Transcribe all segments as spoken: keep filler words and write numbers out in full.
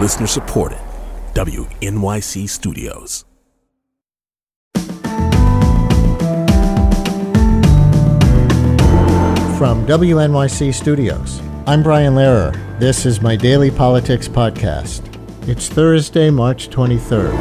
Listener supported. W N Y C Studios. From W N Y C Studios, I'm Brian Lehrer. This is my Daily Politics Podcast. It's Thursday, March twenty-third.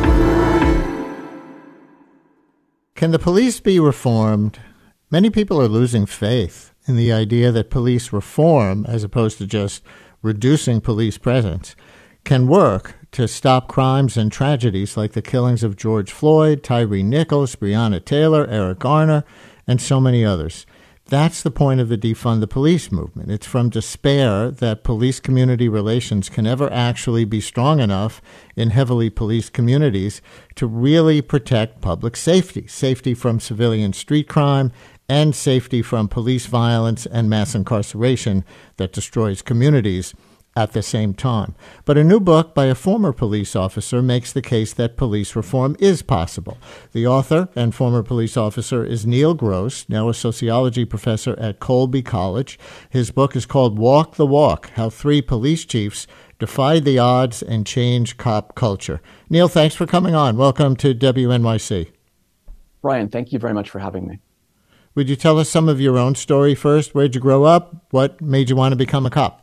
Can the police be reformed? Many people are losing faith in the idea that police reform, as opposed to just reducing police presence, can work to stop crimes and tragedies like the killings of George Floyd, Tyree Nichols, Breonna Taylor, Eric Garner, and so many others. That's the point of the Defund the Police movement. It's from despair that police-community relations can ever actually be strong enough in heavily policed communities to really protect public safety, safety from civilian street crime, and safety from police violence and mass incarceration that destroys communities at the same time. But a new book by a former police officer makes the case that police reform is possible. The author and former police officer is Neil Gross, now a sociology professor at Colby College. His book is called Walk the Walk: How Three Police Chiefs Defied the Odds and Changed Cop Culture. Neil, thanks for coming on. Welcome to W N Y C. Brian, thank you very much for having me. Would you tell us some of your own story first? Where'd you grow up? What made you want to become a cop?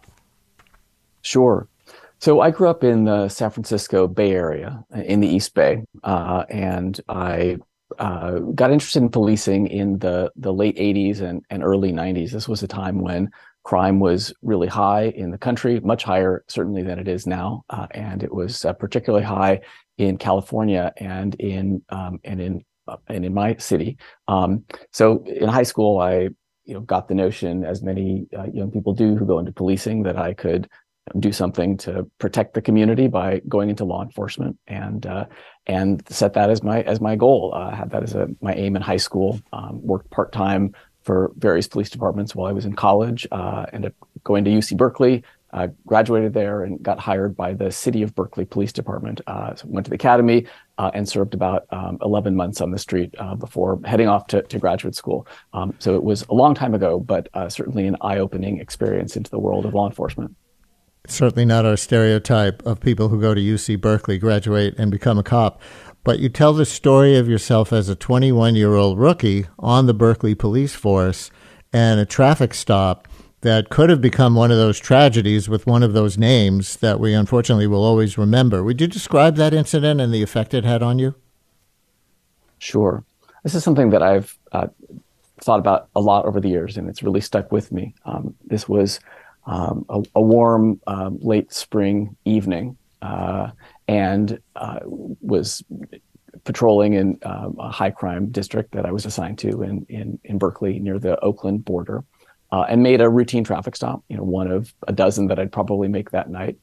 Sure. So I grew up in the San Francisco Bay Area, in the East Bay, uh, and I uh, got interested in policing in the, the late eighties and, and early nineties. This was a time when crime was really high in the country, much higher certainly than it is now, uh, and it was uh, particularly high in California and in um, and in uh, and in my city. Um, so in high school, I you know got the notion, as many uh, young people do who go into policing, that I could do something to protect the community by going into law enforcement, and uh, and set that as my as my goal. I uh, had that as a my aim in high school. Um, worked part time for various police departments while I was in college. Uh, ended up going to U C Berkeley. Uh, graduated there and got hired by the City of Berkeley Police Department. Uh, so went to the academy uh, and served about um, eleven months on the street uh, before heading off to, to graduate school. Um, so it was a long time ago, but uh, certainly an eye-opening experience into the world of law enforcement. Certainly not our stereotype of people who go to U C Berkeley, graduate, and become a cop. But you tell the story of yourself as a twenty-one-year-old rookie on the Berkeley police force and a traffic stop that could have become one of those tragedies with one of those names that we unfortunately will always remember. Would you describe that incident and the effect it had on you? Sure. This is something that I've uh, thought about a lot over the years, and it's really stuck with me. Um, this was Um, a, a warm um, late spring evening, uh, and uh, was patrolling in um, a high crime district that I was assigned to in in, in Berkeley near the Oakland border, uh, and made a routine traffic stop. You know, one of a dozen that I'd probably make that night.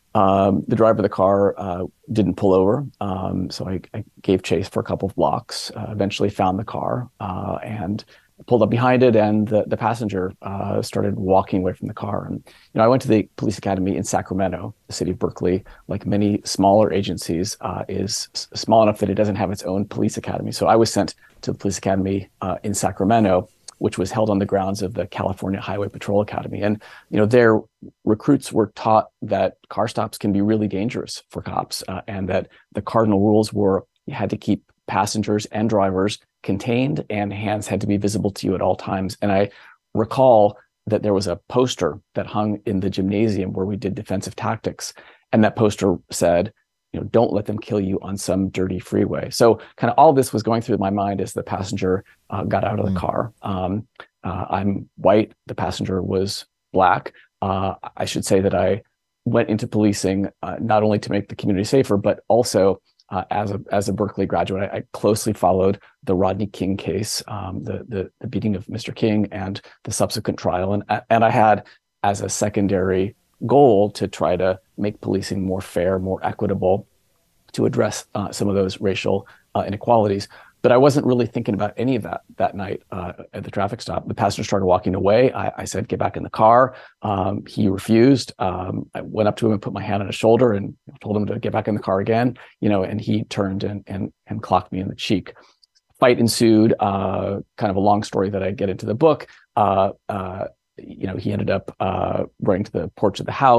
Um, the driver of the car uh, didn't pull over, um, so I, I gave chase for a couple of blocks. Uh, eventually, found the car uh, and pulled up behind it, and the, the passenger uh, started walking away from the car. And you know, I went to the police academy in Sacramento. The city of Berkeley, like many smaller agencies, uh, is s- small enough that it doesn't have its own police academy. So I was sent to the police academy uh, in Sacramento, which was held on the grounds of the California Highway Patrol Academy. And you know, their recruits were taught that car stops can be really dangerous for cops, uh, and that the cardinal rules were you had to keep passengers and drivers contained, and hands had to be visible to you at all times. And I recall that there was a poster that hung in the gymnasium where we did defensive tactics. And that poster said, you know, don't let them kill you on some dirty freeway. So kind of all this was going through my mind as the passenger uh, got out of the mm. car. Um, uh, I'm white. The passenger was black. Uh, I should say that I went into policing uh, not only to make the community safer, but also Uh, as a as a Berkeley graduate, I, I closely followed the Rodney King case, um, the, the the beating of Mister King, and the subsequent trial, and and I had as a secondary goal to try to make policing more fair, more equitable, to address uh, some of those racial uh, inequalities. But I wasn't really thinking about any of that that night uh, at the traffic stop. The passenger started walking away. I, I said, "Get back in the car." Um, he refused. Um, I went up to him and put my hand on his shoulder and told him to get back in the car again. You know, and he turned and and and clocked me in the cheek. Fight ensued. Uh, kind of a long story that I get into the book. Uh, uh, you know, he ended up uh, running to the porch of the house.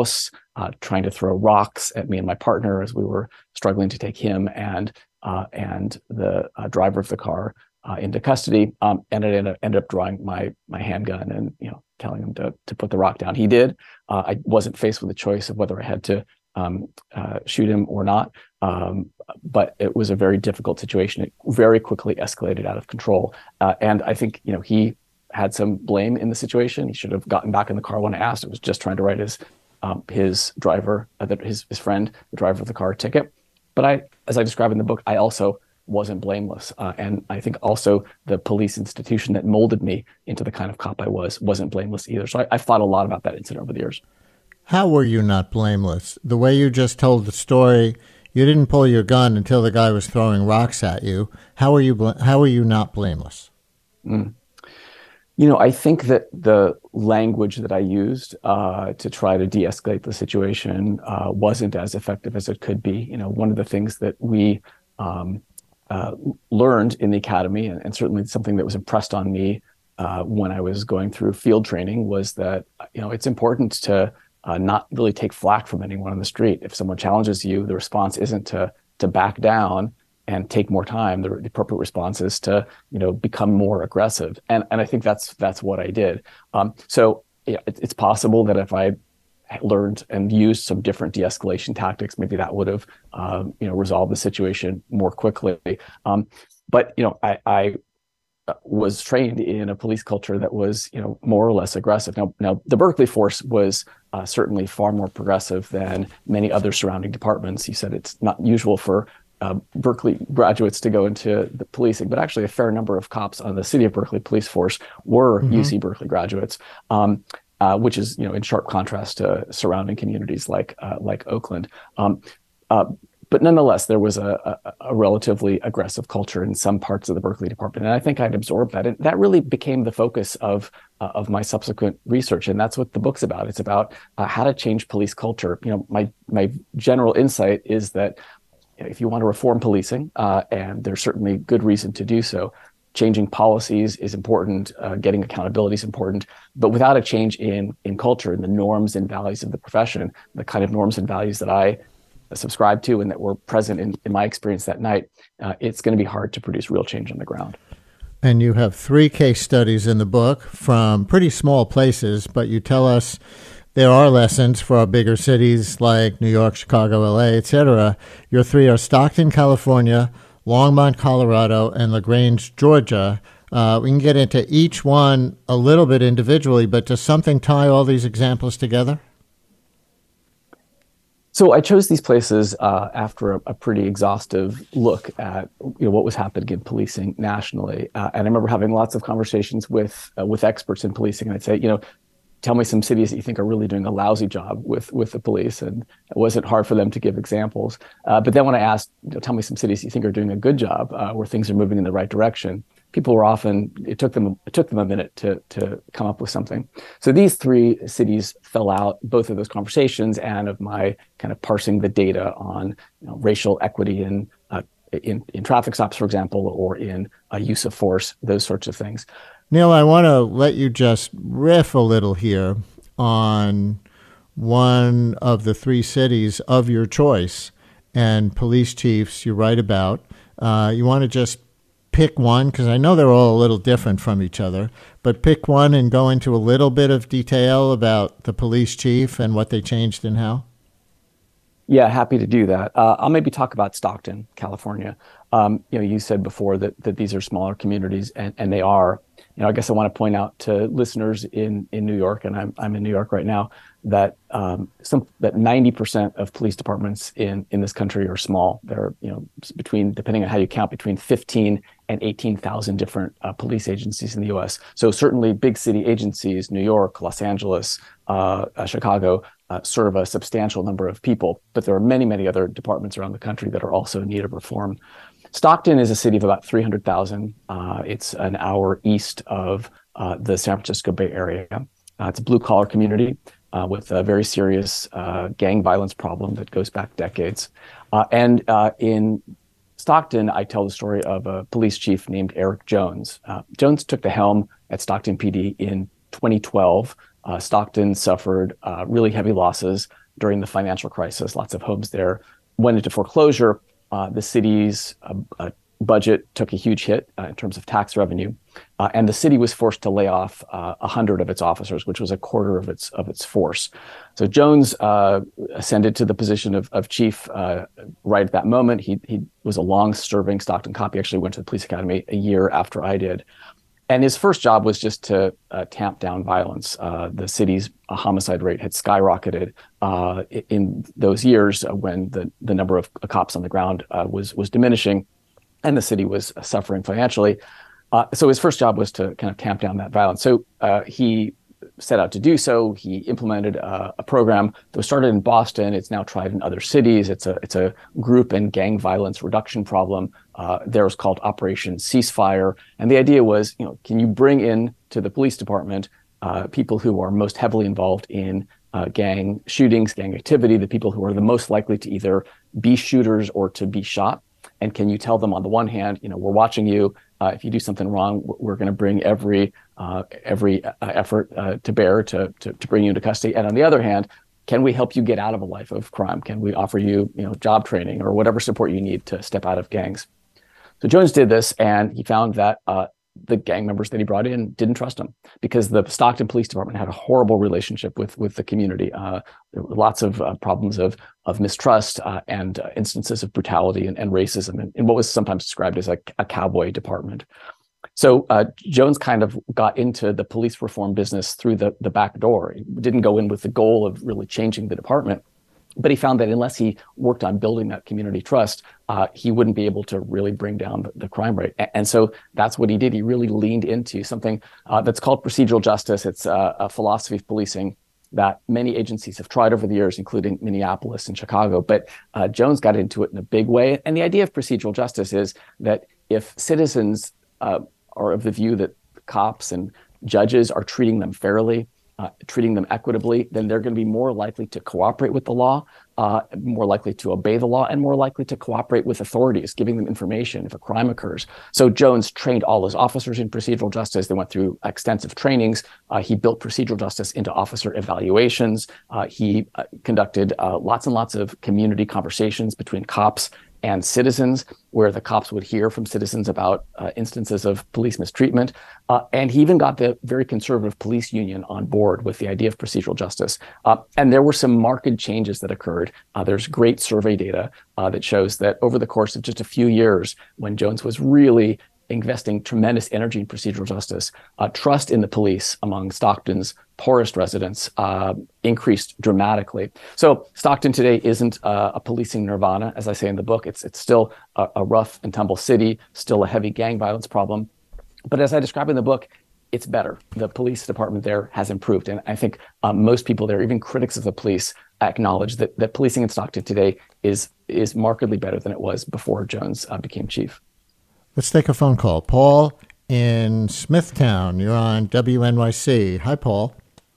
uh, trying to throw rocks at me and my partner as we were struggling to take him and uh, and the uh, driver of the car uh, into custody. Um, and I ended up, ended up drawing my my handgun and you know telling him to to put the rock down. He did. Uh, I wasn't faced with a choice of whether I had to um, uh, shoot him or not. Um, but it was a very difficult situation. It very quickly escalated out of control. Uh, and I think, you know, he had some blame in the situation. He should have gotten back in the car when I asked. It was just trying to write his um, his driver, uh, his his friend, the driver of the car, a ticket. But I, as I describe in the book, I also wasn't blameless. Uh, and I think also the police institution that molded me into the kind of cop I was wasn't blameless either. So I, I've thought a lot about that incident over the years. How were you not blameless? The way you just told the story, you didn't pull your gun until the guy was throwing rocks at you. How are you, bl- how are you not blameless? Mm. You know, I think that the language that I used uh, to try to de-escalate the situation uh, wasn't as effective as it could be. You know, one of the things that we um, uh, learned in the academy, and, and certainly something that was impressed on me uh, when I was going through field training, was that, you know, it's important to uh, not really take flack from anyone on the street. If someone challenges you, the response isn't to to back down and take more time. The, the appropriate response is to, you know, become more aggressive. And and I think that's that's what I did. Um, so yeah, it, it's possible that if I learned and used some different de-escalation tactics, maybe that would have, um, you know, resolved the situation more quickly. Um, but you know, I, I was trained in a police culture that was, you know, more or less aggressive. Now, now the Berkeley force was uh, certainly far more progressive than many other surrounding departments. You said it's not usual for Uh, Berkeley graduates to go into the policing, but actually a fair number of cops on the City of Berkeley police force were mm-hmm. U C Berkeley graduates, um, uh, which is, you know, in sharp contrast to surrounding communities like uh, like Oakland. Um, uh, but nonetheless, there was a, a, a relatively aggressive culture in some parts of the Berkeley department, and I think I'd absorbed that, and that really became the focus of uh, of my subsequent research, and that's what the book's about. It's about uh, how to change police culture. You know, my my general insight is that if you want to reform policing, uh, and there's certainly good reason to do so, changing policies is important, uh, getting accountability is important, but without a change in in culture and the norms and values of the profession, the kind of norms and values that I subscribe to and that were present in, in my experience that night, uh, it's going to be hard to produce real change on the ground. And you have three case studies in the book from pretty small places, but you tell us there are lessons for our bigger cities like New York, Chicago, L A, et cetera. Your three are Stockton, California, Longmont, Colorado, and LaGrange, Georgia. Uh, we can get into each one a little bit individually, but does something tie all these examples together? So I chose these places uh, after a, a pretty exhaustive look at, you know, what was happening in policing nationally. Uh, and I remember having lots of conversations with uh, with experts in policing, and I'd say, you know, tell me some cities that you think are really doing a lousy job with with the police. And it wasn't hard for them to give examples. Uh, but then when I asked, you know, tell me some cities you think are doing a good job, uh, where things are moving in the right direction, people were often, it took them it took them a minute to to come up with something. So these three cities fell out, both of those conversations and of my kind of parsing the data on, you know, racial equity in, uh, in, in traffic stops, for example, or in uh, use of force, those sorts of things. Neil, I want to let you just riff a little here on one of the three cities of your choice and police chiefs you write about. Uh, you want to just pick one, because I know they're all a little different from each other, but pick one and go into a little bit of detail about the police chief and what they changed and how? Yeah, happy to do that. Uh, I'll maybe talk about Stockton, California. Um, you know, you said before that that these are smaller communities, and, and they are. You know, I guess I want to point out to listeners in, in New York, and I'm I'm in New York right now, that um, some that ninety percent of police departments in, in this country are small. They're, you know, between, depending on how you count, between fifteen and eighteen thousand different uh, police agencies in the U S. So certainly big city agencies, New York, Los Angeles, uh, uh, Chicago, uh, serve a substantial number of people, but there are many, many other departments around the country that are also in need of reform. Stockton is a city of about three hundred thousand. Uh, it's an hour east of uh, the San Francisco Bay Area. Uh, it's a blue-collar community uh, with a very serious uh, gang violence problem that goes back decades. Uh, and uh, in Stockton, I tell the story of a police chief named Eric Jones. Uh, Jones took the helm at Stockton P D in twenty twelve. Uh, Stockton suffered uh, really heavy losses during the financial crisis. Lots of homes there went into foreclosure. Uh, the city's uh, uh, budget took a huge hit uh, in terms of tax revenue, uh, and the city was forced to lay off uh, a hundred of its officers, which was a quarter of its of its force. So Jones uh, ascended to the position of, of chief uh, right at that moment. He he was a long-serving Stockton cop. He actually went to the police academy a year after I did. And his first job was just to uh, tamp down violence. Uh, the city's uh, homicide rate had skyrocketed uh, in those years uh, when the, the number of uh, cops on the ground uh, was was diminishing, and the city was uh, suffering financially. Uh, so his first job was to kind of tamp down that violence. So uh, he set out to do so. He implemented uh, a program that was started in Boston. It's now tried in other cities. It's a it's a group and gang violence reduction problem. Uh, there was called Operation Ceasefire, and the idea was, you know, can you bring in to the police department uh, people who are most heavily involved in uh, gang shootings, gang activity, the people who are the most likely to either be shooters or to be shot, and can you tell them on the one hand, you know, we're watching you. Uh, if you do something wrong, we're going to bring every uh, every uh, effort uh, to bear to, to to bring you into custody. And on the other hand, can we help you get out of a life of crime? Can we offer you, you know, job training or whatever support you need to step out of gangs? So Jones did this, and he found that uh, the gang members that he brought in didn't trust him because the Stockton Police Department had a horrible relationship with with the community. Uh, there were lots of uh, problems of of mistrust uh, and uh, instances of brutality and, and racism, and, and what was sometimes described as a, a cowboy department. So uh, Jones kind of got into the police reform business through the the back door. He didn't go in with the goal of really changing the department, but he found that unless he worked on building that community trust, uh, he wouldn't be able to really bring down the, the crime rate. And, and so that's what he did. He really leaned into something uh, that's called procedural justice. It's uh, a philosophy of policing that many agencies have tried over the years, including Minneapolis and Chicago. But uh, Jones got into it in a big way. And the idea of procedural justice is that if citizens uh, are of the view that cops and judges are treating them fairly, Uh, treating them equitably, then they're going to be more likely to cooperate with the law, uh, more likely to obey the law, and more likely to cooperate with authorities, giving them information if a crime occurs. So Jones trained all his officers in procedural justice. They went through extensive trainings. Uh, he built procedural justice into officer evaluations. Uh, he uh, conducted uh, lots and lots of community conversations between cops and citizens, where the cops would hear from citizens about uh, instances of police mistreatment. Uh, and he even got the very conservative police union on board with the idea of procedural justice. Uh, and there were some marked changes that occurred. Uh, there's great survey data uh, that shows that over the course of just a few years, when Jones was really investing tremendous energy in procedural justice, uh, trust in the police among Stockton's poorest residents uh, increased dramatically. So Stockton today isn't uh, a policing nirvana, as I say in the book. It's it's still a, a rough and tumble city, still a heavy gang violence problem. But as I describe in the book, it's better. The police department there has improved. And I think um, most people there, even critics of the police, acknowledge that, that policing in Stockton today is, is markedly better than it was before Jones uh, became chief. Let's take a phone call. Paul in Smithtown. You're on W N Y C. Hi, Paul.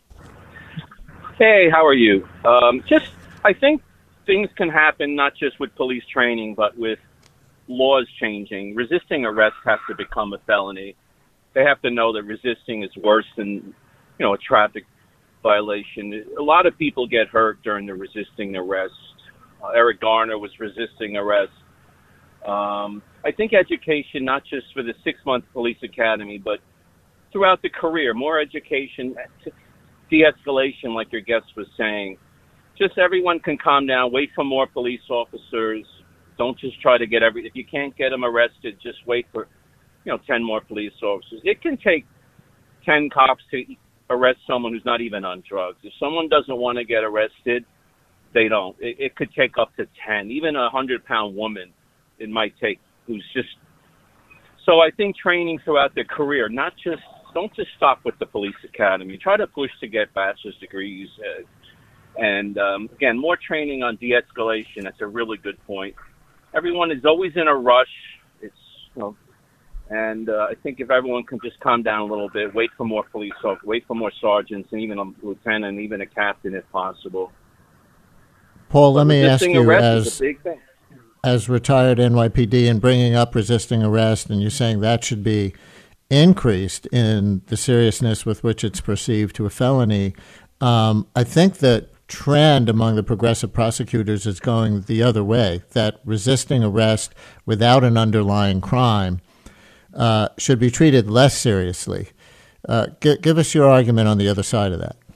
Hey, how are you? Um, just, I think things can happen not just with police training, but with laws changing. Resisting arrest has to become a felony. They have to know that resisting is worse than, you know, a traffic violation. A lot of people get hurt during the resisting arrest. Uh, Eric Garner was resisting arrest. Um, I think education, not just for the six-month police academy, but throughout the career, more education, de-escalation, like your guest was saying. Just everyone can calm down, wait for more police officers. Don't just try to get every, if you can't get them arrested, just wait for, you know, ten more police officers. It can take ten cops to arrest someone who's not even on drugs. If someone doesn't want to get arrested, they don't. It, it could take up to ten, even a hundred-pound woman. It might take, who's just, so I think training throughout their career, not just, don't just stop with the police academy, try to push to get bachelor's degrees. Uh, and um, again, more training on de-escalation. That's a really good point. Everyone is always in a rush. It's, you know, and uh, I think if everyone can just calm down a little bit, wait for more police officers, wait for more sergeants, and even a lieutenant, even a captain if possible. Paul, let me ask you, as is a big thing. As retired N Y P D and bringing up resisting arrest, and you're saying that should be increased in the seriousness with which it's perceived to a felony. Um, I think that trend among the progressive prosecutors is going the other way, that resisting arrest without an underlying crime uh, should be treated less seriously. Uh, g- give us your argument on the other side of that.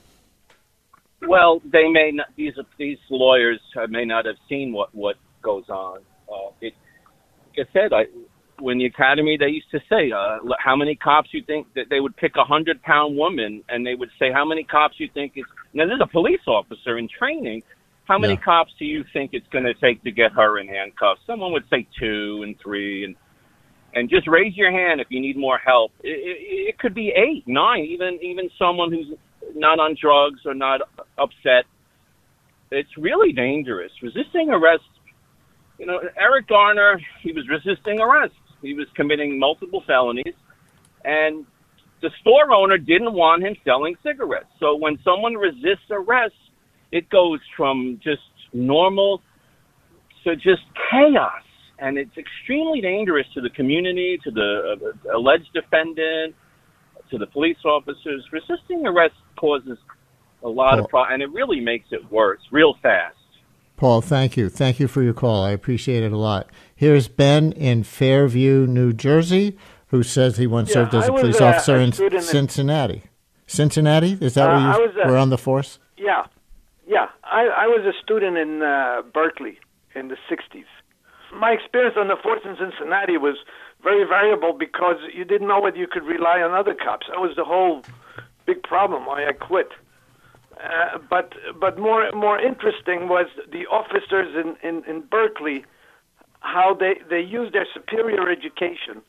Well, they may not, these these lawyers may not have seen what, what goes on. Uh, it, like I said, I, when the academy, they used to say, uh, how many cops you think that they would pick a hundred pound woman, and they would say, how many cops you think is, now this is a police officer in training, how many yeah. cops do you think it's going to take to get her in handcuffs? Someone would say two and three, and and just raise your hand if you need more help. It, it, it could be eight, nine, even even someone who's not on drugs or not upset. It's really dangerous. Resisting arrest, you know, Eric Garner, he was resisting arrest. He was committing multiple felonies, and the store owner didn't want him selling cigarettes. So when someone resists arrest, it goes from just normal to just chaos. And it's extremely dangerous to the community, to the uh, alleged defendant, to the police officers. Resisting arrest causes a lot Paul. of problems, and it really makes it worse real fast. Paul, thank you. Thank you for your call. I appreciate it a lot. Here's Ben in Fairview, New Jersey, who says he once yeah, served as a was, police uh, officer in Cincinnati. Cincinnati? Is that uh, where you was, uh, were on the force? Yeah. Yeah. I, I was a student in uh, Berkeley in the sixties. My experience on the force in Cincinnati was very variable because you didn't know whether you could rely on other cops. That was the whole big problem why I quit. Uh, but but more more interesting was the officers in, in, in Berkeley, how they, they used their superior education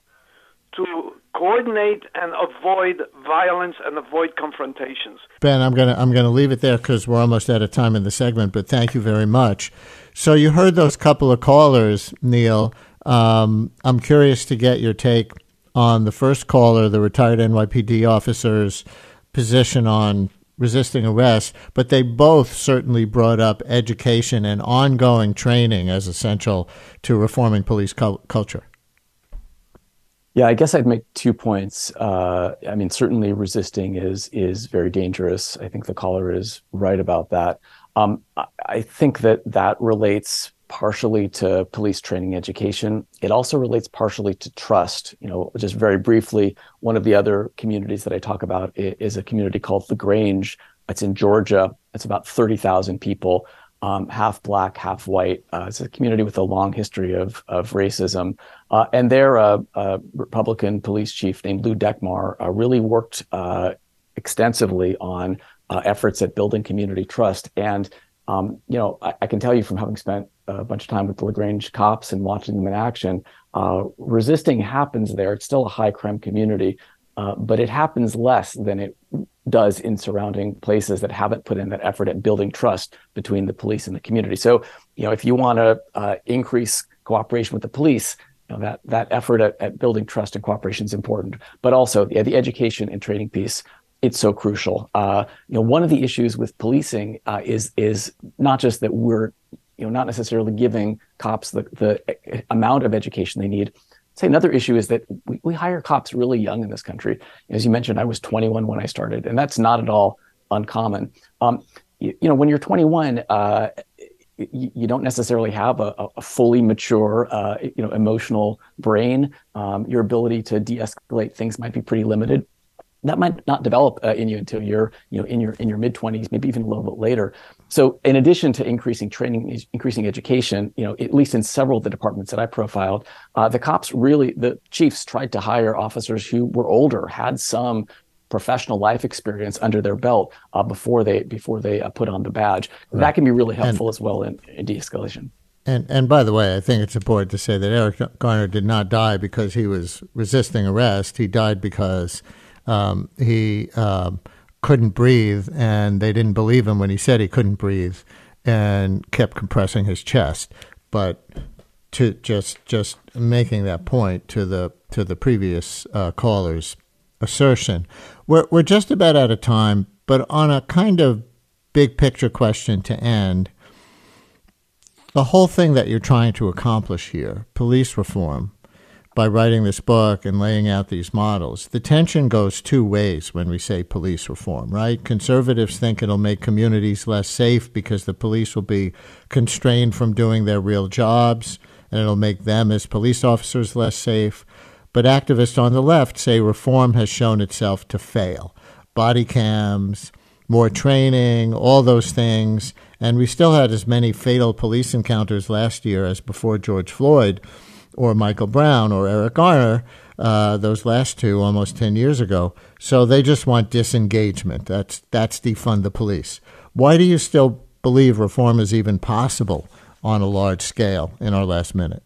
to coordinate and avoid violence and avoid confrontations. Ben, I'm gonna I'm gonna leave it there because we're almost out of time in the segment. But thank you very much. So you heard those couple of callers, Neil. Um, I'm curious to get your take on the first caller, the retired N Y P D officer's position on resisting arrest, but they both certainly brought up education and ongoing training as essential to reforming police cul- culture. Yeah, I guess I'd make two points. Uh, I mean, certainly resisting is is very dangerous. I think the caller is right about that. Um, I think that that relates partially to police training education. It also relates partially to trust. You know, just very briefly, one of the other communities that I talk about is a community called LaGrange. It's in Georgia. It's about thirty thousand people, um, half black, half white. Uh, it's a community with a long history of of racism. Uh, and their uh, uh, Republican police chief named Lou Dekmar uh, really worked uh, extensively on uh, efforts at building community trust. And Um, you know, I, I can tell you from having spent a bunch of time with the LaGrange cops and watching them in action, uh, resisting happens there. It's still a high crime community, uh, but it happens less than it does in surrounding places that haven't put in that effort at building trust between the police and the community. So, you know, if you want to uh, increase cooperation with the police, you know, that that effort at, at building trust and cooperation is important. But also, yeah, the education and training piece, it's so crucial. Uh, you know, one of the issues with policing uh, is is not just that we're, you know, not necessarily giving cops the, the amount of education they need. I'd say another issue is that we, we hire cops really young in this country. As you mentioned, I was twenty-one when I started, and that's not at all uncommon. Um, you, you know, when you're twenty-one, uh, you, you don't necessarily have a, a fully mature, uh, you know, emotional brain. Um, your ability to de-escalate things might be pretty limited. That might not develop uh, in you until you're, you know, in your in your mid twenties, maybe even a little bit later. So, in addition to increasing training, increasing education, you know, at least in several of the departments that I profiled, uh, the cops really, the chiefs tried to hire officers who were older, had some professional life experience under their belt uh, before they before they uh, put on the badge. Right. That can be really helpful and, as well in, in de-escalation. And and by the way, I think it's important to say that Eric Garner did not die because he was resisting arrest. He died because Um, he um, couldn't breathe, and they didn't believe him when he said he couldn't breathe, and kept compressing his chest. But to just just making that point to the to the previous uh, caller's assertion, we're we're just about out of time. But on a kind of big picture question to end, the whole thing that you're trying to accomplish here, police reform, by writing this book and laying out these models. The tension goes two ways when we say police reform, right? Conservatives think it'll make communities less safe because the police will be constrained from doing their real jobs, and it'll make them as police officers less safe. But activists on the left say reform has shown itself to fail. Body cams, more training, all those things. And we still had as many fatal police encounters last year as before George Floyd or Michael Brown or Eric Garner, uh, those last two almost ten years ago. So they just want disengagement. That's, that's defund the police. Why do you still believe reform is even possible on a large scale in our last minute?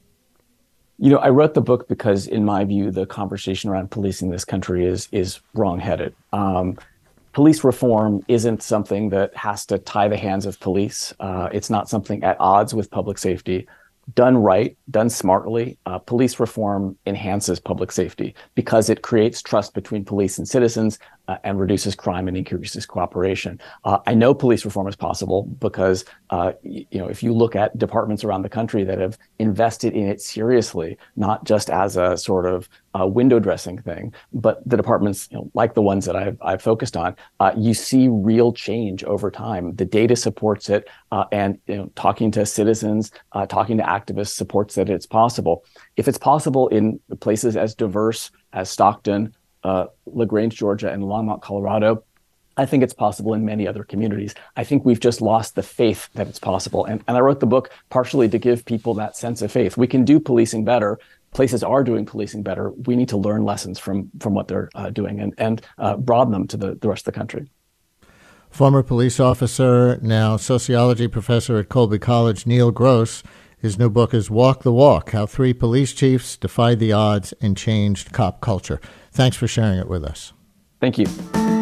You know, I wrote the book because, in my view, the conversation around policing this country is is wrongheaded. Um, police reform isn't something that has to tie the hands of police. Uh, it's not something at odds with public safety. Done right, done smartly, uh, police reform enhances public safety because it creates trust between police and citizens uh, and reduces crime and increases cooperation. Uh, I know police reform is possible because, uh, you know, if you look at departments around the country that have invested in it seriously, not just as a sort of uh, window dressing thing, but the departments, you know, like the ones that I've, I've focused on, uh, you see real change over time. The data supports it, uh, and you know, talking to citizens, uh, talking to activists supports that it's possible. If it's possible in places as diverse as Stockton, uh, LaGrange, Georgia, and Longmont, Colorado, I think it's possible in many other communities. I think we've just lost the faith that it's possible. And, and I wrote the book partially to give people that sense of faith. We can do policing better. Places are doing policing better. We need to learn lessons from from what they're uh, doing and, and uh, broaden them to the, the rest of the country. Former police officer, now sociology professor at Colby College, Neil Gross. His new book is Walk the Walk, How Three Police Chiefs Defied the Odds and Changed Cop Culture. Thanks for sharing it with us. Thank you.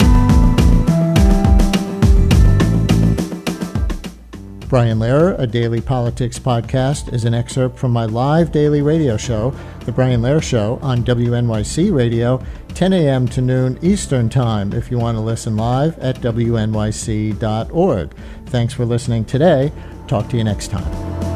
Brian Lehrer, a daily politics podcast, is an excerpt from my live daily radio show, The Brian Lehrer Show, on W N Y C Radio, ten a.m. to noon Eastern Time, if you want to listen live at W N Y C dot org. Thanks for listening today. Talk to you next time.